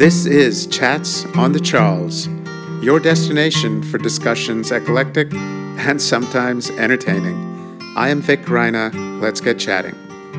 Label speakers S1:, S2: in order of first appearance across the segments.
S1: This is Chats on the Charles, your destination for discussions eclectic and sometimes entertaining. I am Vic Reina. Let's get chatting.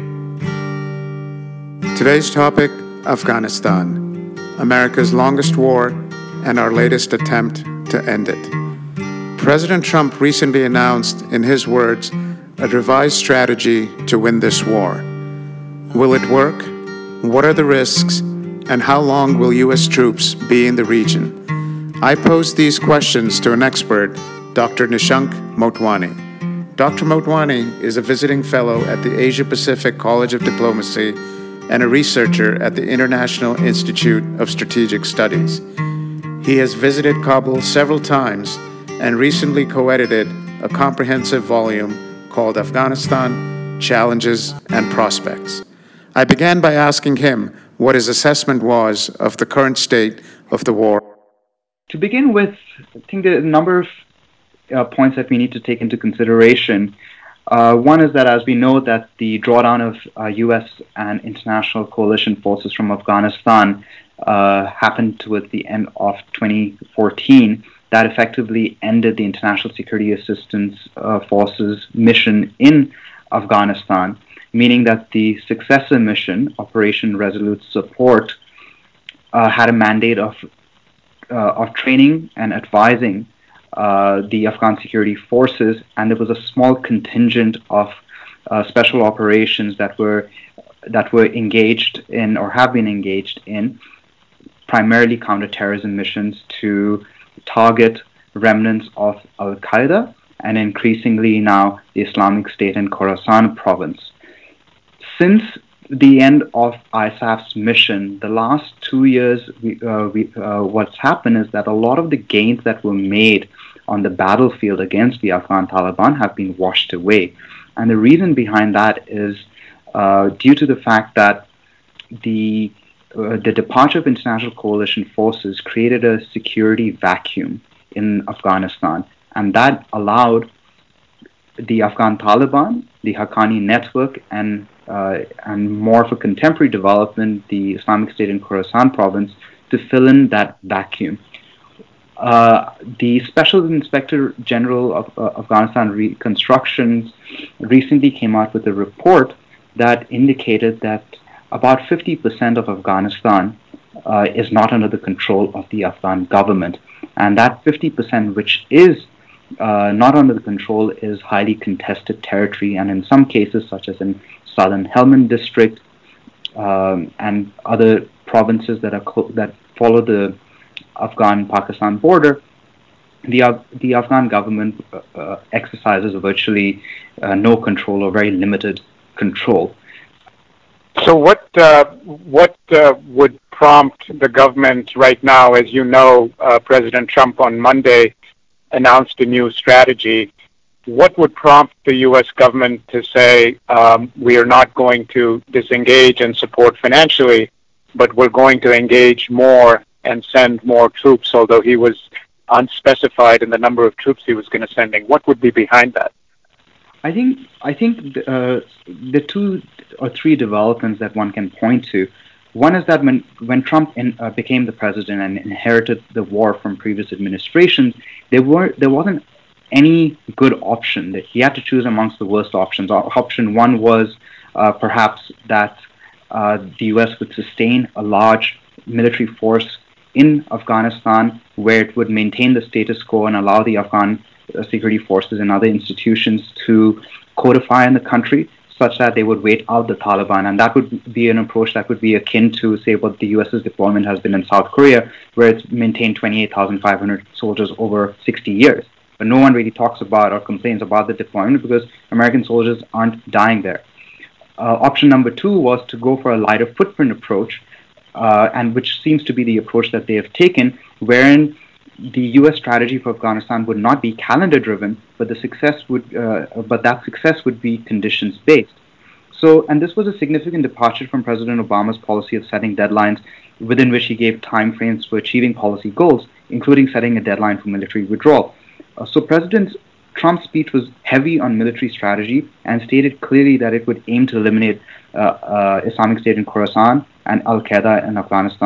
S1: Today's topic, Afghanistan, America's longest war and our latest attempt to end it. President Trump recently announced, in his words, a revised strategy to win this war. Will it work? What are the risks? And how long will U.S. troops be in the region? I posed these questions to an expert, Dr. Nishank Motwani. Dr. Motwani is a visiting fellow at the Asia Pacific College of Diplomacy and a researcher at the International Institute of Strategic Studies. He has visited Kabul several times and recently co-edited a comprehensive volume called Afghanistan, Challenges and Prospects. I began by asking him what his assessment was of the current state of the war.
S2: To begin with, I think there are a number of points that we need to take into consideration. One is that, as we know, that the drawdown of U.S. and international coalition forces from Afghanistan happened towards the end of 2014. That effectively ended the International Security Assistance Forces mission in Afghanistan, meaning that the successor mission, Operation Resolute Support, had a mandate of training and advising the Afghan security forces, and there was a small contingent of special operations that were engaged in or have been engaged in primarily counterterrorism missions to target remnants of Al-Qaeda and increasingly now the Islamic State in Khorasan province. Since the end of ISAF's mission, the last 2 years, what's happened is that a lot of the gains that were made on the battlefield against the Afghan Taliban have been washed away. And the reason behind that is due to the fact that the departure of international coalition forces created a security vacuum in Afghanistan, and that allowed the Afghan Taliban, the Haqqani network, and more for contemporary development, the Islamic State in Khorasan province, to fill in that vacuum. The Special Inspector General of Afghanistan Reconstruction recently came out with a report that indicated that about 50% of Afghanistan is not under the control of the Afghan government. And that 50%, which is not under the control, is highly contested territory, and in some cases, such as in southern Helmand district and other provinces that follow the Afghan-Pakistan border, the Afghan government exercises virtually no control or very limited control.
S3: So what would prompt the government right now? As you know, President Trump on Monday announced a new strategy. What would prompt the U.S. government to say, we are not going to disengage and support financially, but we're going to engage more and send more troops, although he was unspecified in the number of troops he was going to send? What would be behind that?
S2: I think the two or three developments that one can point to. One is that when Trump became the president and inherited the war from previous administrations, there wasn't any good option. That he had to choose amongst the worst options. Option one was perhaps that the U.S. would sustain a large military force in Afghanistan, where it would maintain the status quo and allow the Afghan security forces and other institutions to codify in the country, such that they would wait out the Taliban. And that would be an approach that would be akin to, say, what the U.S.'s deployment has been in South Korea, where it's maintained 28,500 soldiers over 60 years. But no one really talks about or complains about the deployment because American soldiers aren't dying there. Option number two was to go for a lighter footprint approach, and which seems to be the approach that they have taken, wherein the U.S. strategy for Afghanistan would not be calendar-driven, but that success would be conditions-based. So, and this was a significant departure from President Obama's policy of setting deadlines within which he gave timeframes for achieving policy goals, including setting a deadline for military withdrawal. So President Trump's speech was heavy on military strategy and stated clearly that it would aim to eliminate Islamic State in Khorasan and Al-Qaeda in Afghanistan,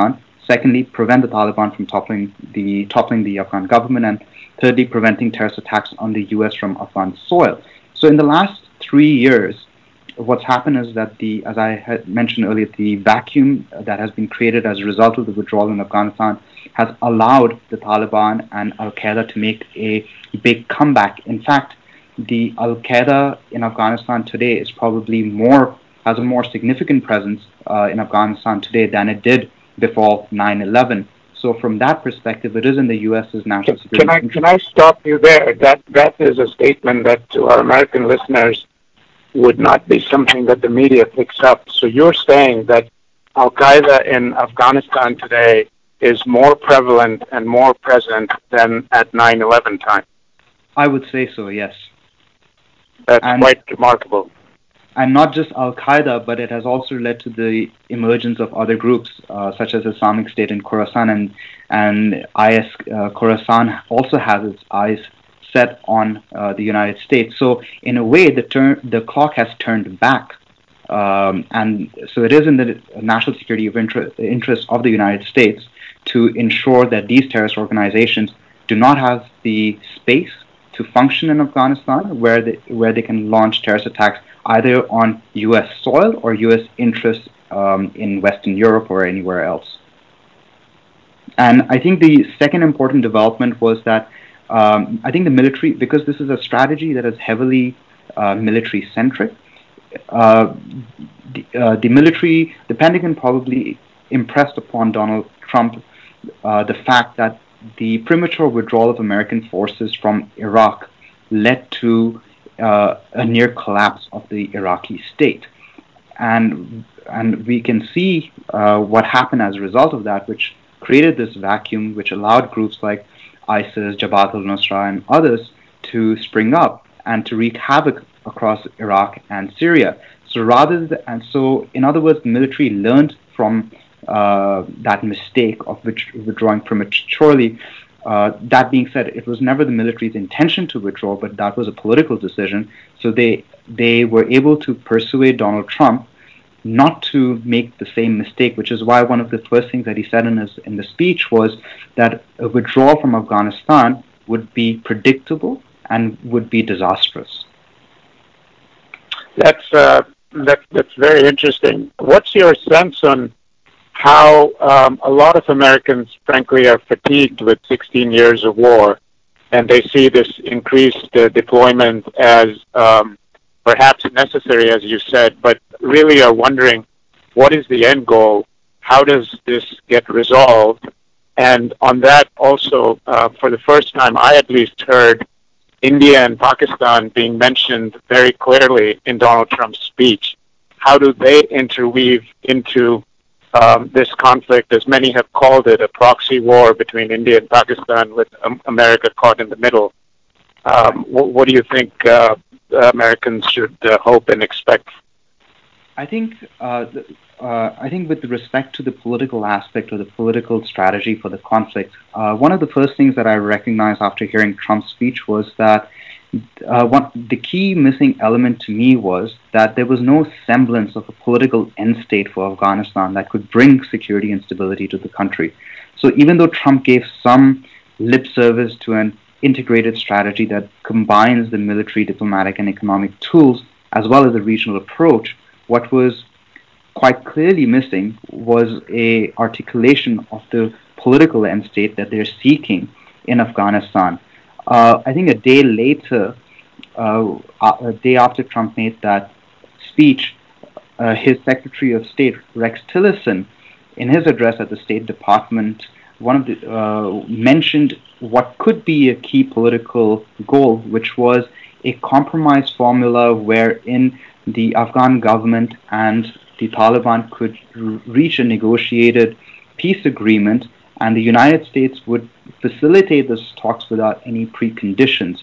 S2: Secondly, prevent the Taliban from toppling the Afghan government. And thirdly, preventing terrorist attacks on the U.S. from Afghan soil. So in the last 3 years, what's happened is that as I had mentioned earlier, the vacuum that has been created as a result of the withdrawal in Afghanistan has allowed the Taliban and Al-Qaeda to make a big comeback. In fact, the Al-Qaeda in Afghanistan today is probably has a more significant presence in Afghanistan today than it did before 9/11. So from that perspective, it is in the U.S.'s national security.
S3: Can I stop you there? That is a statement that to our American listeners would not be something that the media picks up. So you're saying that Al-Qaeda in Afghanistan today is more prevalent and more present than at 9/11 time?
S2: I would say so, yes.
S3: That's quite remarkable.
S2: And not just Al-Qaeda, but it has also led to the emergence of other groups, such as Islamic State in Khorasan, and IS Khorasan also has its eyes set on the United States. So in a way, the clock has turned back. And so it is in the national security interest of the United States to ensure that these terrorist organizations do not have the space to function in Afghanistan, where they can launch terrorist attacks either on U.S. soil or U.S. interests in Western Europe or anywhere else. And I think the second important development was that I think the military, because this is a strategy that is heavily military-centric, the military, the Pentagon probably impressed upon Donald Trump the fact that the premature withdrawal of American forces from Iraq led to a near collapse of the Iraqi state. And we can see what happened as a result of that, which created this vacuum, which allowed groups like ISIS, Jabhat al-Nusra, and others to spring up and to wreak havoc across Iraq and Syria. So in other words, the military learned from that mistake of withdrawing prematurely. That being said, it was never the military's intention to withdraw, but that was a political decision. So they were able to persuade Donald Trump not to make the same mistake, which is why one of the first things that he said in the speech was that a withdrawal from Afghanistan would be predictable and would be disastrous.
S3: That's very interesting. What's your sense on how a lot of Americans, frankly, are fatigued with 16 years of war, and they see this increased deployment as perhaps necessary, as you said, but really are wondering, what is the end goal? How does this get resolved? And on that also, for the first time, I at least heard India and Pakistan being mentioned very clearly in Donald Trump's speech. How do they interweave into this conflict, as many have called it, a proxy war between India and Pakistan with America caught in the middle? What do you think Americans should hope and expect?
S2: I think with respect to the political aspect or the political strategy for the conflict, one of the first things that I recognized after hearing Trump's speech was that the key missing element to me was that there was no semblance of a political end state for Afghanistan that could bring security and stability to the country. So even though Trump gave some lip service to an integrated strategy that combines the military, diplomatic, and economic tools, as well as a regional approach, what was quite clearly missing was a articulation of the political end state that they're seeking in Afghanistan. I think a day later, a day after Trump made that speech, his Secretary of State, Rex Tillerson, in his address at the State Department, mentioned what could be a key political goal, which was a compromise formula wherein the Afghan government and the Taliban could reach a negotiated peace agreement, and the United States would facilitate those talks without any preconditions.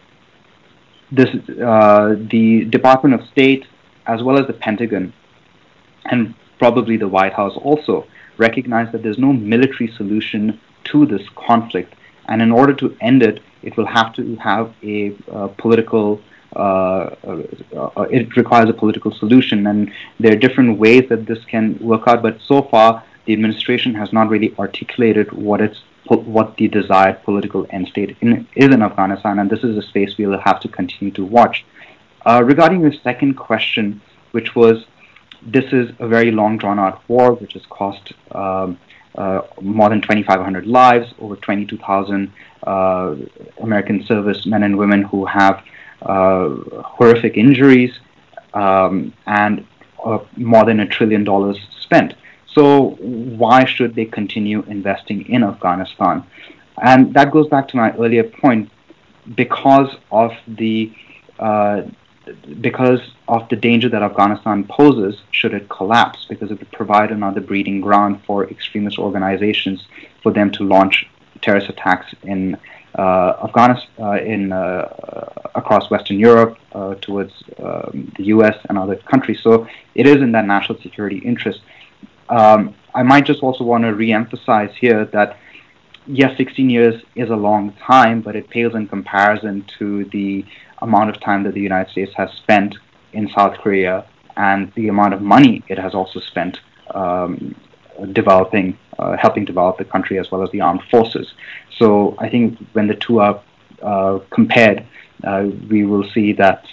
S2: The Department of State, as well as the Pentagon, and probably the White House also, recognize that there's no military solution to this conflict, and in order to end it, it will have to have a political. It requires a political solution, and there are different ways that this can work out. But so far, the administration has not really articulated what the desired political end state is in Afghanistan, and this is a space we'll have to continue to watch. Regarding your second question, which was, this is a very long drawn-out war, which has cost more than 2,500 lives, over 22,000 American servicemen and women who have horrific injuries, and more than $1 trillion spent. So why should they continue investing in Afghanistan? And that goes back to my earlier point, because of the danger that Afghanistan poses should it collapse, because it would provide another breeding ground for extremist organizations for them to launch terrorist attacks in Afghanistan, across Western Europe, towards the U.S. and other countries. So it is in that national security interest. I might just also want to re-emphasize here that, yes, 16 years is a long time, but it pales in comparison to the amount of time that the United States has spent in South Korea and the amount of money it has also spent helping develop the country as well as the armed forces. So I think when the two are compared, we will see that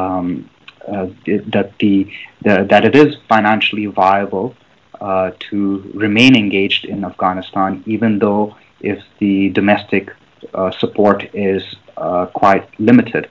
S2: that it is financially viable to remain engaged in Afghanistan, even though if the domestic support is quite limited.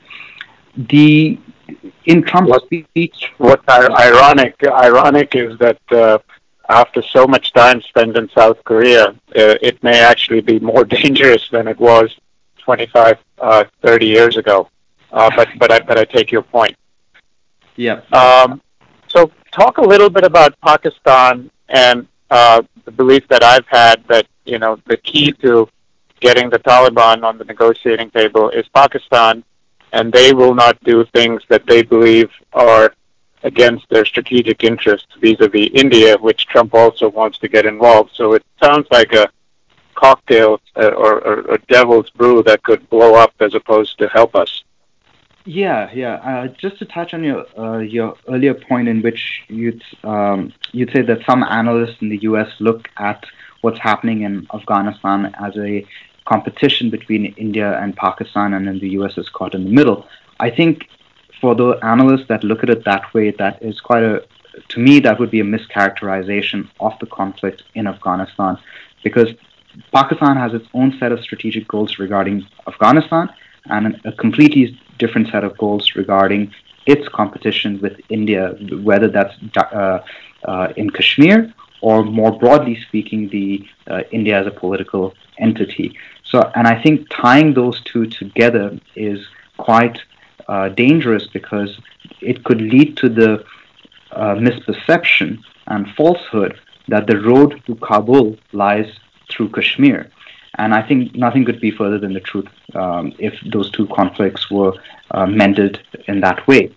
S2: In Trump's speech,
S3: what's ironic is that after so much time spent in South Korea, it may actually be more dangerous than it was 25, 30 years ago. But I take your point.
S2: Yeah.
S3: So talk a little bit about Pakistan and the belief that I've had that, you know, the key to getting the Taliban on the negotiating table is Pakistan, and they will not do things that they believe are against their strategic interests vis-a-vis India, which Trump also wants to get involved. So it sounds like a cocktail or a devil's brew that could blow up as opposed to help us.
S2: Yeah. Just to touch on your earlier point, in which you'd say that some analysts in the U.S. look at what's happening in Afghanistan as a competition between India and Pakistan, and then the U.S. is caught in the middle. I think for the analysts that look at it that way, that is to me, that would be a mischaracterization of the conflict in Afghanistan, because Pakistan has its own set of strategic goals regarding Afghanistan and a completely different set of goals regarding its competition with India, whether that's in Kashmir or more broadly speaking, India as a political entity. So, and I think tying those two together is quite dangerous, because it could lead to the misperception and falsehood that the road to Kabul lies through Kashmir. And I think nothing could be further than the truth if those two conflicts were mended in that way.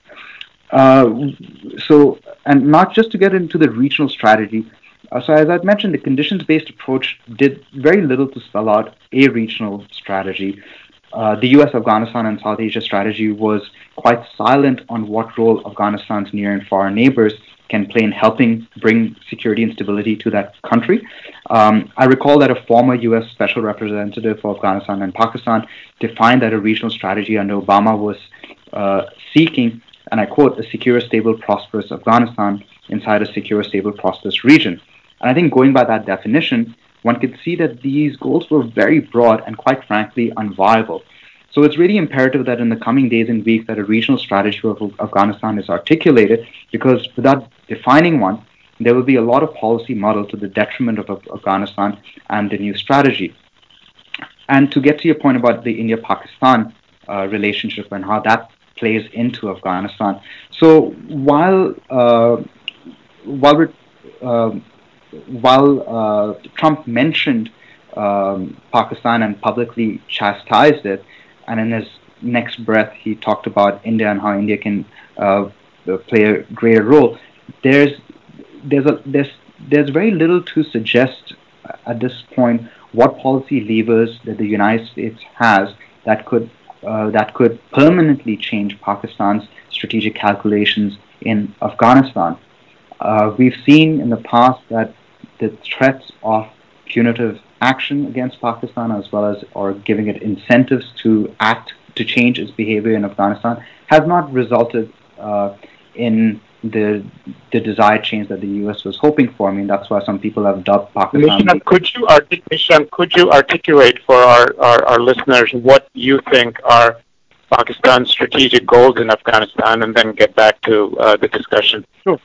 S2: So, and not just to get into the regional strategy. So as I've mentioned, the conditions-based approach did very little to spell out a regional strategy. The U.S., Afghanistan, and South Asia strategy was quite silent on what role Afghanistan's near and far neighbors can play in helping bring security and stability to that country. I recall that a former U.S. Special Representative for Afghanistan and Pakistan defined that a regional strategy under Obama was seeking, and I quote, a secure, stable, prosperous Afghanistan inside a secure, stable, prosperous region. And I think going by that definition, one could see that these goals were very broad and quite frankly unviable. So it's really imperative that in the coming days and weeks that a regional strategy for Afghanistan is articulated, because without defining one, there will be a lot of policy muddle to the detriment of Afghanistan and the new strategy. And to get to your point about the India-Pakistan relationship and how that plays into Afghanistan. So while Trump mentioned Pakistan and publicly chastised it, and in his next breath he talked about India and how India can play a greater role, there's very little to suggest at this point what policy levers that the United States has that could permanently change Pakistan's strategic calculations in Afghanistan. We've seen in the past that the threats of punitive action against Pakistan, as well as or giving it incentives to change its behavior in Afghanistan, has not resulted in the desired change that the U.S. was hoping for. I mean, that's why some people have dubbed Pakistan.
S3: Nishant, could you articulate for our listeners what you think are Pakistan's strategic goals in Afghanistan, and then get back to the discussion?
S2: Sure.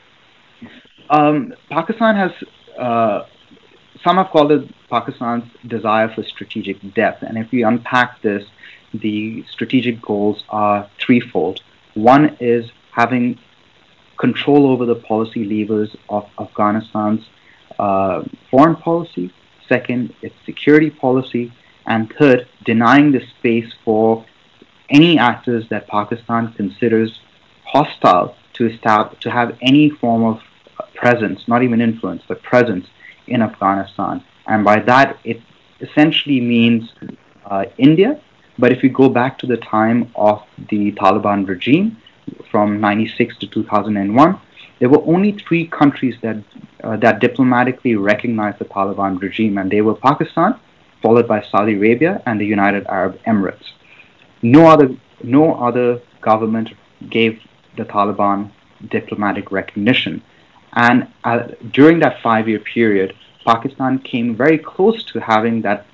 S2: Pakistan has, some have called it Pakistan's desire for strategic depth. And if we unpack this, the strategic goals are threefold. One is having control over the policy levers of Afghanistan's foreign policy. Second, its security policy. And third, denying the space for any actors that Pakistan considers hostile to have any form of presence, not even influence, but presence in Afghanistan. And by that, it essentially means India. But if we go back to the time of the Taliban regime, from 1996 to 2001, there were only 3 countries that diplomatically recognized the Taliban regime, and they were Pakistan, followed by Saudi Arabia and the United Arab Emirates. No other government gave the Taliban diplomatic recognition. And during that 5-year period, Pakistan came very close to having that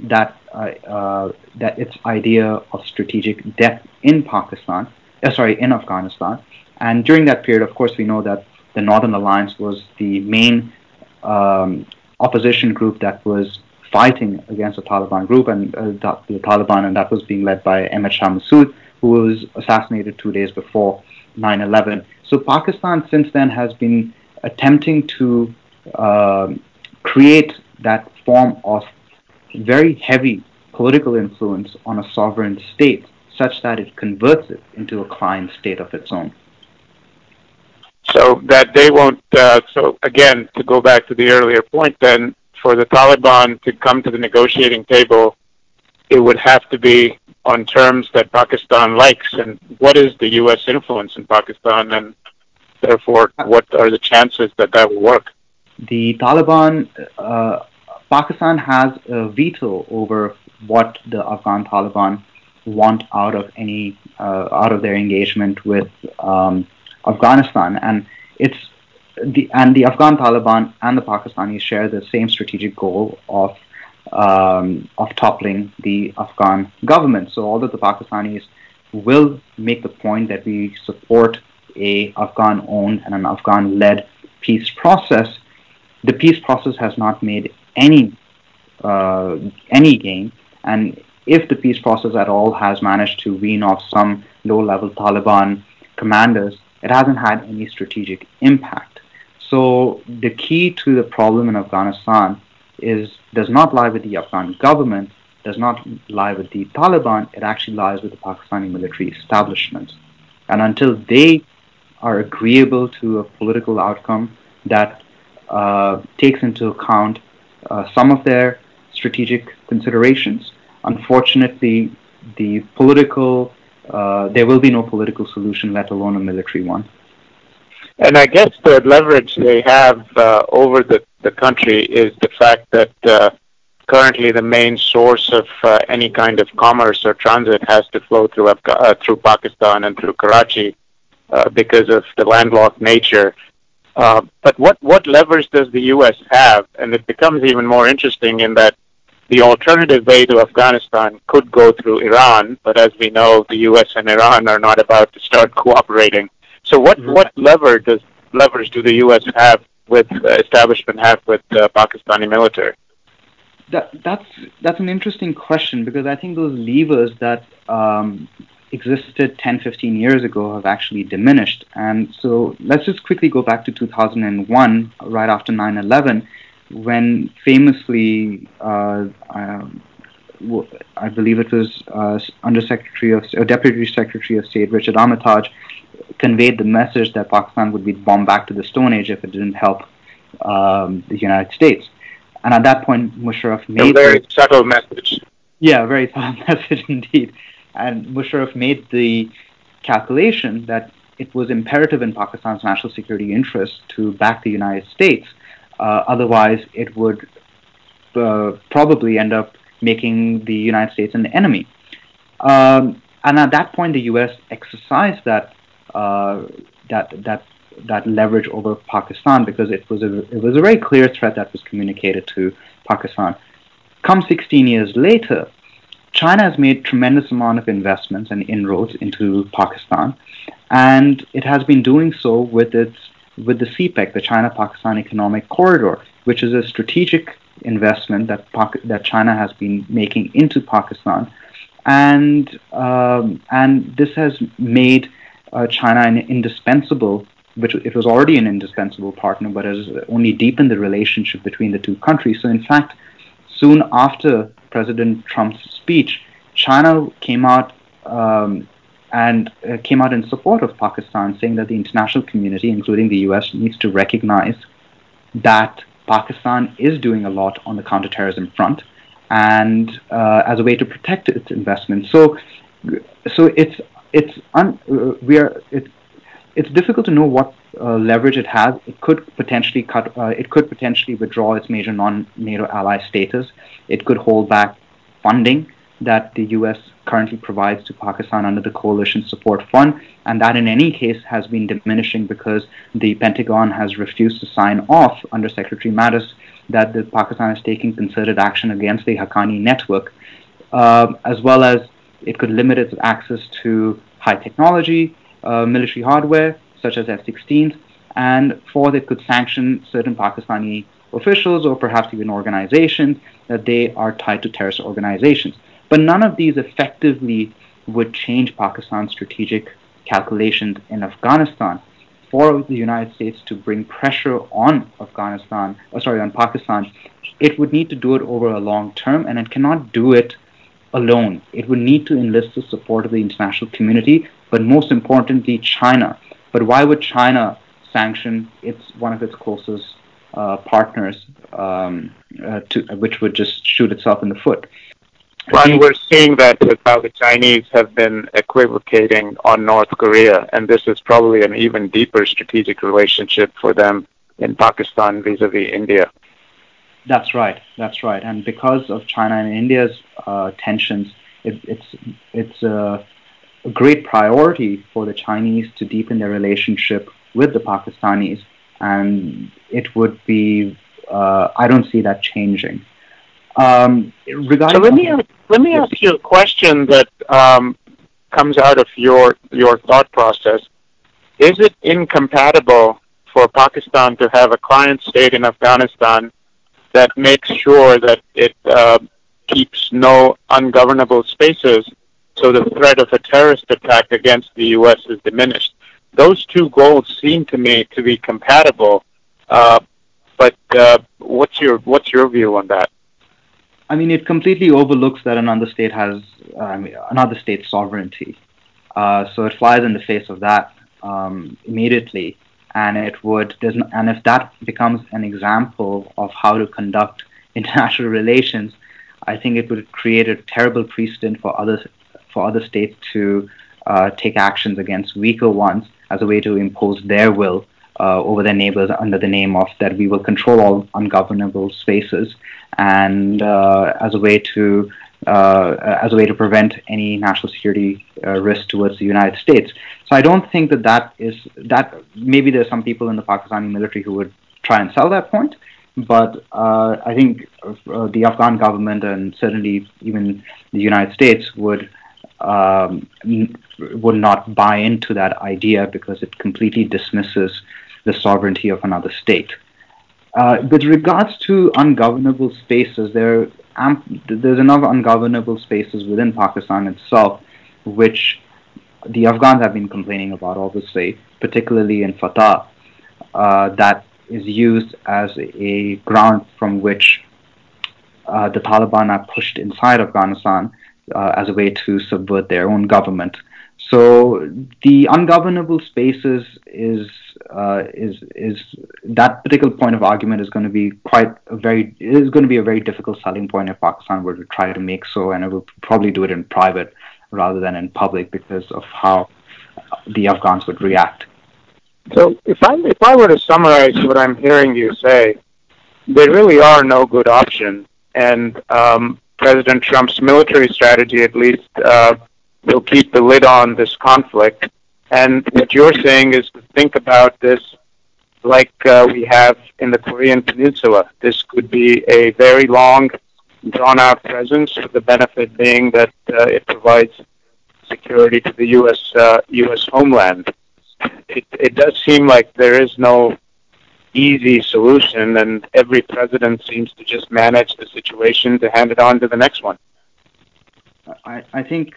S2: its idea of strategic depth in Afghanistan. And during that period, of course, we know that the Northern Alliance was the main opposition group that was fighting against the Taliban group and the Taliban, and that was being led by Ahmad Shah Massoud, who was assassinated 2 days before 9/11. So Pakistan since then has been attempting to create that form of very heavy political influence on a sovereign state, such that it converts it into a client state of its own.
S3: So that they won't, so again, to go back to the earlier point then, for the Taliban to come to the negotiating table, it would have to be on terms that Pakistan likes. And what is the U.S. influence in Pakistan, and therefore what are the chances that that will work?
S2: The Taliban, Pakistan has a veto over what the Afghan Taliban want out of their engagement with Afghanistan, and the Afghan Taliban and the Pakistanis share the same strategic goal of toppling the Afghan government. So although the Pakistanis will make the point that we support a Afghan-owned and an Afghan-led peace process, the peace process has not made any gain, and if the peace process at all has managed to wean off some low-level Taliban commanders, it hasn't had any strategic impact. So the key to the problem in Afghanistan does not lie with the Afghan government, does not lie with the Taliban, it actually lies with the Pakistani military establishment. And until they are agreeable to a political outcome that takes into account some of their strategic considerations, unfortunately, there will be no political solution, let alone a military one.
S3: And I guess the leverage they have over the country is the fact that currently the main source of any kind of commerce or transit has to flow through Pakistan and through Karachi because of the landlocked nature. But what leverage does the U.S. have? And it becomes even more interesting in that the alternative way to Afghanistan could go through Iran, but as we know, the U.S. and Iran are not about to start cooperating. So what leverage do the U.S. have with establishment have with the Pakistani military?
S2: That's an interesting question, because I think those levers that existed 10, 15 years ago have actually diminished. And so let's just quickly go back to 2001, right after 9/11, when famously, I believe it was Deputy Secretary of State Richard Armitage conveyed the message that Pakistan would be bombed back to the Stone Age if it didn't help the United States. And at that point, Musharraf made
S3: a very subtle message.
S2: Yeah, very subtle message indeed. And Musharraf made the calculation that it was imperative in Pakistan's national security interest to back the United States Otherwise, it would probably end up making the United States an enemy. And at that point, the U.S. exercised that leverage over Pakistan because it was a very clear threat that was communicated to Pakistan. Come 16 years later, China has made tremendous amount of investments and inroads into Pakistan, and it has been doing so with the CPEC, the China-Pakistan Economic Corridor, which is a strategic investment that China has been making into Pakistan, and this has made China an indispensable, which it was already an indispensable partner, but has only deepened the relationship between the two countries. So in fact, soon after President Trump's speech, China came out in support of Pakistan, saying that the international community, including the US, needs to recognize that Pakistan is doing a lot on the counterterrorism front, and as a way to protect its investments. So it's difficult to know what leverage it has. It could potentially withdraw its major non-NATO ally status. It could hold back funding that the U.S. currently provides to Pakistan under the Coalition Support Fund, and that in any case has been diminishing because the Pentagon has refused to sign off under Secretary Mattis that Pakistan is taking concerted action against the Haqqani network, as well as it could limit its access to high technology, military hardware, such as F-16s, and fourth, it could sanction certain Pakistani officials or perhaps even organizations that they are tied to terrorist organizations. But none of these effectively would change Pakistan's strategic calculations in Afghanistan. For the United States to bring pressure on Pakistan, it would need to do it over a long term, and it cannot do it alone. It would need to enlist the support of the international community, but most importantly, China. But why would China sanction one of its closest partners, which would just shoot itself in the foot?
S3: Well, we're seeing that how the Chinese have been equivocating on North Korea, and this is probably an even deeper strategic relationship for them in Pakistan vis-a-vis India.
S2: That's right. And because of China and India's tensions, it's a great priority for the Chinese to deepen their relationship with the Pakistanis, and it would be, I don't see that changing.
S3: So let me ask you a question that comes out of your thought process. Is it incompatible for Pakistan to have a client state in Afghanistan that makes sure that it keeps no ungovernable spaces, so the threat of a terrorist attack against the U.S. is diminished? Those two goals seem to me to be compatible, but what's your view on that?
S2: I mean, it completely overlooks that another state has another state's sovereignty. So it flies in the face of that immediately, and if that becomes an example of how to conduct international relations, I think it would create a terrible precedent for other states to take actions against weaker ones as a way to impose their will over their neighbors under the name of that we will control all ungovernable spaces, and as a way to prevent any national security risk towards the United States. So I don't think that maybe there's some people in the Pakistani military who would try and sell that point, but I think the Afghan government and certainly even the United States would not buy into that idea because it completely dismisses the sovereignty of another state. With regards to ungovernable spaces, there's enough ungovernable spaces within Pakistan itself, which the Afghans have been complaining about, obviously, particularly in Fatah, that is used as a ground from which the Taliban are pushed inside Afghanistan as a way to subvert their own government. So the ungovernable spaces is that particular point of argument is going to be a very difficult selling point if Pakistan were to try to make so, and it will probably do it in private rather than in public because of how the Afghans would react.
S3: So if I were to summarize what I'm hearing you say, there really are no good options. And President Trump's military strategy, at least, will keep the lid on this conflict. And what you're saying is to think about this like we have in the Korean Peninsula. This could be a very long, drawn-out presence, with the benefit being that it provides security to the U.S. homeland. It does seem like there is no easy solution, and every president seems to just manage the situation to hand it on to the next one.
S2: I think,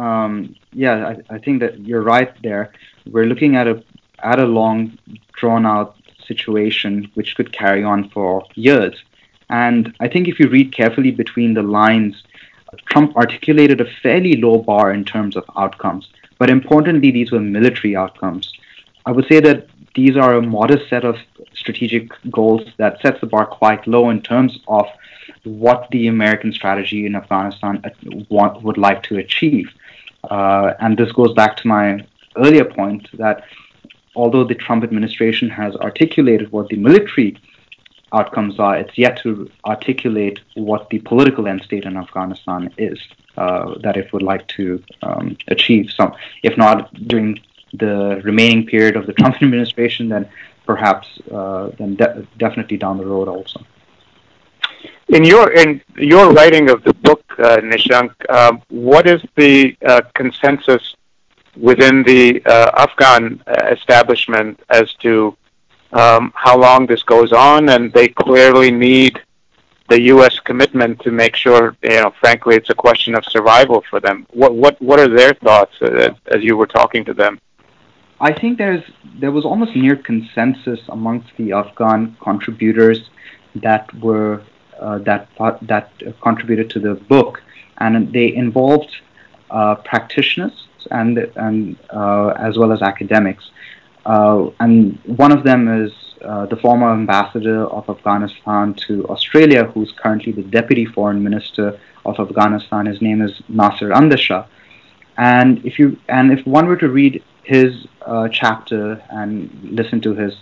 S2: I think that you're right there. We're looking at a long, drawn-out situation which could carry on for years. And I think if you read carefully between the lines, Trump articulated a fairly low bar in terms of outcomes. But importantly, these were military outcomes. I would say that these are a modest set of strategic goals that sets the bar quite low in terms of what the American strategy in Afghanistan would like to achieve. And this goes back to my earlier point that although the Trump administration has articulated what the military outcomes are, it's yet to articulate what the political end state in Afghanistan is that it would like to achieve. So, if not during the remaining period of the Trump administration, then perhaps definitely down the road also.
S3: In your writing of the book, Nishank, what is the consensus within the Afghan establishment as to how long this goes on? And they clearly need the U.S. commitment to make sure, frankly, it's a question of survival for them. What are their thoughts as you were talking to them?
S2: I think there was almost near consensus amongst the Afghan contributors that were that contributed to the book, and they involved practitioners and as well as academics. And one of them is the former ambassador of Afghanistan to Australia, who's currently the deputy foreign minister of Afghanistan. His name is Nasser Andasha. And if one were to read his chapter and listen to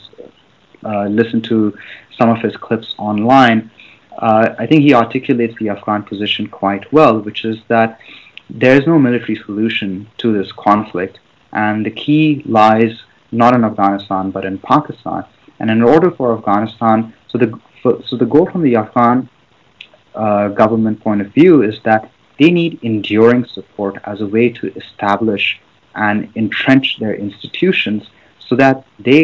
S2: some of his clips online, I think he articulates the Afghan position quite well, which is that there is no military solution to this conflict, and the key lies not in Afghanistan but in Pakistan. And in order for Afghanistan, so the goal from the Afghan government point of view is that they need enduring support as a way to establish and entrench their institutions, so that they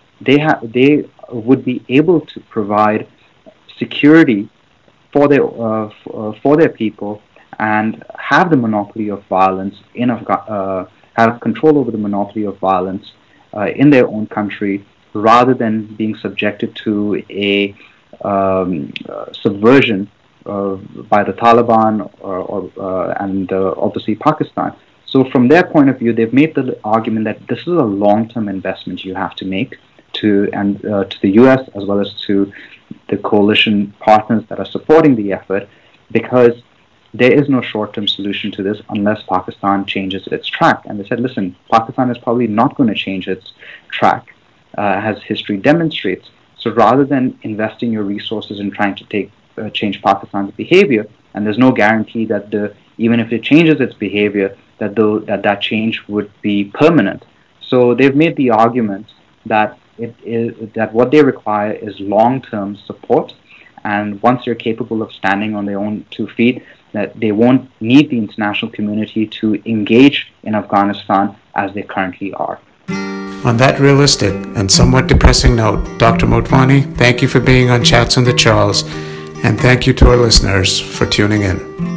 S2: would be able to provide security for their people and have the monopoly of violence have control over the monopoly of violence in their own country, rather than being subjected to a subversion by the Taliban and obviously Pakistan. So from their point of view, they've made the argument that this is a long-term investment you have to make to the U.S. as well as to the coalition partners that are supporting the effort, because there is no short-term solution to this unless Pakistan changes its track. And they said, listen, Pakistan is probably not going to change its track, as history demonstrates. So rather than investing your resources in trying to change Pakistan's behavior, and there's no guarantee that even if it changes its behavior, that change would be permanent. So they've made the argument that that what they require is long-term support, and once they're capable of standing on their own 2 feet, that they won't need the international community to engage in Afghanistan as they currently are.
S1: On that realistic and somewhat depressing note, Dr. Motwani, thank you for being on Chats on the Charles, and thank you to our listeners for tuning in.